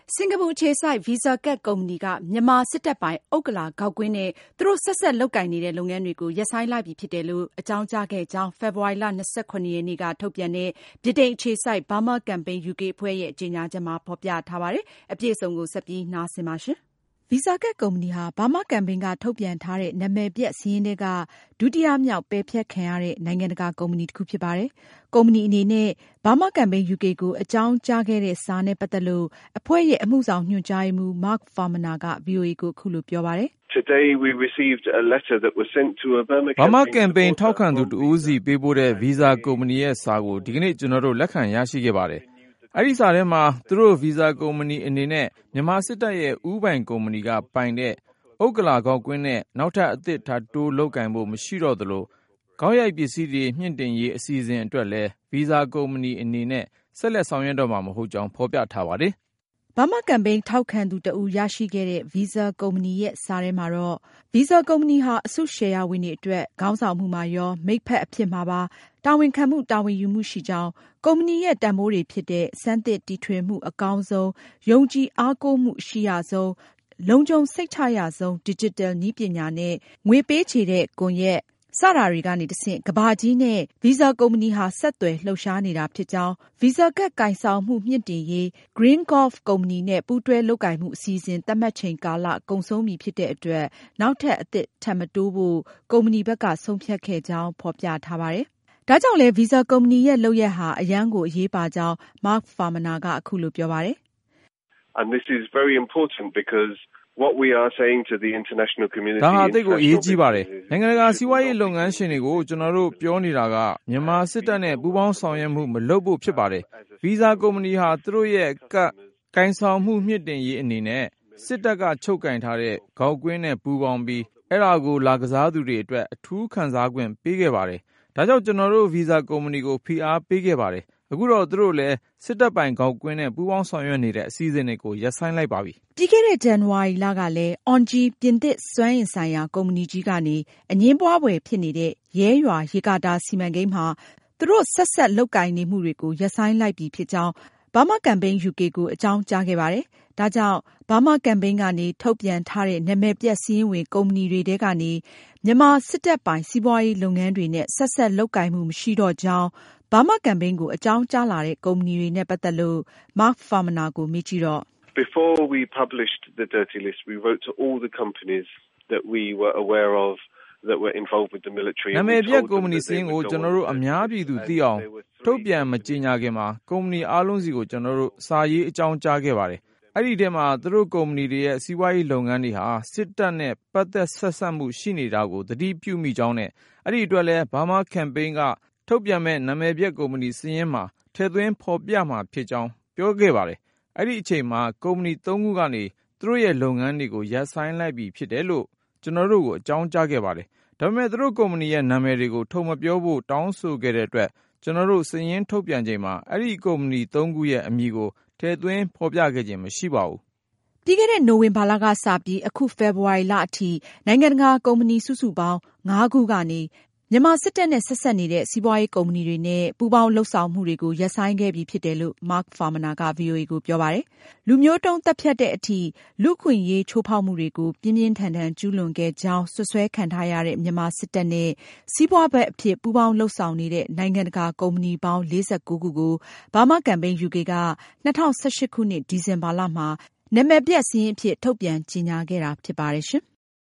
စင်ကာပူအခြေစိုက် Visa Card ကုမ္ပဏီကမြန်မာစစ်တပ်ပိုင် ဥက္ကလာဂေါက်ကွင်းနဲ့သူတို့ဆက်စပ်လုပ်ကိုင်နေတဲ့လုပ်ငန်းတွေကိုရပ်ဆိုင်းလိုက်ပြီဖြစ်တယ်လို့အကြောင်းကြားခဲ့ကြောင်း ဖေဖေါ်ဝါရီလ 27 ရက်နေ့ကထုတ်ပြန်တဲ့ဗြိတိန်အခြေစိုက် Burma Campaign UK အဖွဲ့ရဲ့ကြေညာချက်မှာဖေါ်ပြထားပါတယ်။ အပြည့်အစုံကိုဆက်ပြီးနားဆင်ပါရှင်။ Visa Card ကုမ္ပဏီဟာ Burma Campaign ကထုတ်ပြန်ထားတဲ့နာမည်ပျက်စာရင်းထဲကဒုတိယမြောက်ပယ်ဖျက်ခံရတဲ့နိုင်ငံတကာကုမ္ပဏီတခုဖြစ်ပါတယ်။ ကုမ္ပဏီအနေနဲ့ Burma Campaign UK ကိုအကြောင်းကြားခဲ့တဲ့စာနဲ့ပတ်သက်လို့အဖွဲ့ရဲ့အမှုဆောင်ညွှန်ကြားရေးမှူး Mark Farmaner က VOA ကိုအခုလိုပြောပါတယ်။ Today we received a letter that was sent to a Burma Campaign ထောက်ခံသူတဦးစီပေးပို့တဲ့ Visa ကုမ္ပဏီရဲ့စာကိုဒီကနေ့ကျွန်တော်တို့လက်ခံရရှိခဲ့ပါတယ်။ အဲဒီစာထဲမှာသူတို့ Visa ကုမ္ပဏီအနေနဲ့မြန်မာစစ်တပ်ရဲ့ဦးပိုင်ကုမ္ပဏီကပိုင်တဲ့ဥက္ကလာဂေါက်ကွင်းနဲ့နောက်ထပ်အသစ်ထပ်တိုးလုပ်ကိုင်ဖို့မရှိတော့သလိုခေါက်ရိုက်ပစ္စည်းတွေမြှင့်တင်ရေးအစီအစဉ်အတွက်လည်း Visa ကုမ္ပဏီအနေနဲ့ဆက်လက်ဆောင်ရွက်တော့မှာမဟုတ်ကြောင်းဖေါ်ပြထားပါတယ်။ Burma Campaign ထောက်ခံသူတဦးရရှိခဲ့တဲ့ Visa ကုမ္ပဏီရဲ့စာထဲမှာတော့ Visa ကုမ္ပဏီဟာအစုရှယ်ယာဝင်တွေအတွက်ခေါင်းဆောင်မှုမှာရောမိတ်ဖက်အဖြစ်မှာပါတာဝန်ခံမှုတာဝန်ယူမှုရှိကြောင်း၊ ကုမ္ပဏီရဲ့တန်ဖိုးတွေဖြစ်တဲ့ဆန်းသစ်တီထွင်မှုအကောင်းဆုံး၊ယုံကြည်အားကိုးမှုအရှိရဆုံး၊လုံခြုံစိတ်ချရဆုံး ဒစ်ဂျစ်တယ်နည်းပညာနဲ့ငွေပေးချေတဲ့ကွန်ရက်စတာတွေကနေတဆင့်ကမ္ဘာကြီးနဲ့ Visa ကုမ္ပဏီဟာဆက်သွယ်လှုပ်ရှားနေတာဖြစ်ကြောင်း၊ Visa ကဒ်ကိုင်ဆောင်မှုမြှင့်တင်ရေး Green Gulf ကုမ္ပဏီနဲ့ပူးတွဲလုပ်ကိုင်မှုအစီအစဉ်သတ်မှတ်ချိန်ကာလကုန်ဆုံးပြီဖြစ်တဲ့အတွက်နောက်ထပ်အသစ်ထပ်မတိုးဖို့ကုမ္ပဏီဘက်ကဆုံးဖြတ်ခဲ့ကြောင်းဖေါ်ပြထားပါတယ်။ ဒါကြောင့်လည်း Visa ကုမ္ပဏီရဲ့လုပ်ရပ်ဟာအရမ်းကိုအရေးပါကြောင်း Mark Farmaner ကအခုလိုပြောပါတယ်။ And this is very important because what we are saying to the international community ဒါဟာသိပ်ကိုအရေးကြီးပါတယ်။နိုင်ငံတကာစီးပွားရေးလုပ်ငန်းရှင်တွေကိုကျွန်တော်တို့ပြောနေတာကမြန်မာစစ်တပ်နဲ့ပူးပေါင်းဆောင်ရွက်မှုမလုပ်ဖို့ဖြစ်ပါတယ်။ Visa ကုမ္ပဏီဟာသူတို့ရဲ့ကဒ်ကိုင်ဆောင်မှုမြှင့်တင်ရေးအနေနဲ့စစ်တပ်ကချုပ်ကိုင်ထားတဲ့ဂေါက်ကွင်းနဲ့ပူးပေါင်းပြီးအဲဒါကိုလာကစားသူတွေအတွက်အထူးခံစားခွင့်ပေးခဲ့ပါတယ်။ဒါကြောင့်ကျွန်တော်တို့ Visa ကုမ္ပဏီကိုဖိအားပေးခဲ့ပါတယ်။အခုတော့သူတို့လည်းစစ်တပ်ပိုင်ဂေါက်ကွင်းနဲ့ပူးပေါင်းဆောင်ရွက်နေတဲ့အစီအစဉ်တွေကိုရပ်ဆိုင်းလိုက်ပါပြီ။ ပြီးခဲ့တဲ့ဇန်နဝါရီလကလည်း ENGIE ပြင်သစ်စွမ်းအင်ဆိုင်ရာကုမ္ပဏီကြီးကနေအငြင်းပွားဖွယ်ဖြစ်နေတဲ့ရဲရွာရေကာတာစီမံကိန်းမှာသူတို့ဆက်စပ်လုပ်ကိုင်နေမှုတွေကိုရပ်ဆိုင်းလိုက်ပြီဖြစ်ကြောင်း Burma Campaign UK ကိုအကြောင်းကြားခဲ့ပါတယ်။ ဒါကြောင့် Burma Campaign ကနေထုတ်ပြန်ထားတဲ့နာမည်ပျက်စာရင်းဝင်ကုမ္ပဏီတွေထဲကနေမြန်မာစစ်တပ်ပိုင်စီးပွားရေးလုပ်ငန်းတွေနဲ့ဆက်စပ်လုပ်ကိုင်မှုမရှိတော့ကြောင်း Burma Campaign ကိုအကြောင်းကြားလာတဲ့ကုမ္ပဏီတွေနဲ့ပတ်သက်လို့ Mark Farmaner ကိုမေးကြည့်တော့ Before we published the dirty list, we wrote to all the companies that we were aware of that were involved with the military. နာမည်ပျက်ကုမ္ပဏီစာရင်းကိုကျွန်တော်တို့အများပြည်သူသိအောင်ထုတ်ပြန်မကြေညာခင်မှာကုမ္ပဏီအားလုံးစီကိုကျွန်တော်တို့စာရေးအကြောင်းကြားခဲ့ပါတယ်။အဲဒီထဲမှာသူတို့ကုမ္ပဏီတွေရဲ့စီးပွားရေးလုပ်ငန်းတွေဟာစစ်တပ်နဲ့ပတ်သက်ဆက်စပ်မှုရှိနေတာကိုသတိပြုမိကြောင်းနဲ့အဲဒီအတွက်လည်း Burma Campaign ကထုတ်ပြန်မဲ့နာမည်ပျက်ကုမ္ပဏီစာရင်းမှာထည့်သွင်းဖေါ်ပြမှာဖြစ်ကြောင်းပြောခဲ့ပါတယ်။အဲဒီအချိန်မှာကုမ္ပဏီ 3 ခုကနေသူတို့ရဲ့လုပ်ငန်းတွေကိုရပ်ဆိုင်းလိုက်ပြီဖြစ်တယ်လို့ကျွန်တော်တို့ကိုအကြောင်းကြားခဲ့ပါတယ်။ဒါပေမဲ့သူတို့ကုမ္ပဏီရဲ့နာမည်တွေကိုထုတ်မပြောဖို့တောင်းဆိုခဲ့တဲ့အတွက်ကျွန်တော်တို့စာရင်းထုတ်ပြန်ချိန်မှာအဲဒီကုမ္ပဏီ 3 ခုရဲ့အမည်ကိုထည့်သွင်းဖေါ်ပြခဲ့ခြင်းမရှိပါဘူး။ပြီးခဲ့တဲ့နိုဝင်ဘာလကစပြီးအခုဖေဖေါ်ဝါရီလအထိနိုင်ငံတကာကုမ္ပဏီစုစုပေါင်း 5 ခုကနေမြန်မာစစ်တပ်နဲ့ဆက်စပ်နေတဲ့စီးပွားရေးကုမ္ပဏီတွေနဲ့ပူးပေါင်းလုပ်ဆောင်မှုတွေကိုရပ်ဆိုင်းခဲ့ပြီဖြစ်တယ်လို့ Mark Farmaner က VOA ကိုပြောပါတယ်။ လူမျိုးတုန်းသတ်ဖြတ်တဲ့အထိလူ့အခွင့်အရေးချိုးဖောက်မှုတွေကိုပြင်းပြင်းထန်ထန်ကျူးလွန်ခဲ့ကြောင်းစွပ်စွဲခံထားရတဲ့မြန်မာစစ်တပ်နဲ့စီးပွားဘက်အဖြစ်ပူးပေါင်းလုပ်ဆောင်နေတဲ့နိုင်ငံတကာကုမ္ပဏီပေါင်း 49 ခုကို Burma Campaign UK က2018ခုနှစ်ဒီဇင်ဘာလမှာနာမည်ပျက်စာရင်းအဖြစ်ထုတ်ပြန်ကြေညာခဲ့တာဖြစ်ပါတယ်ရှင်။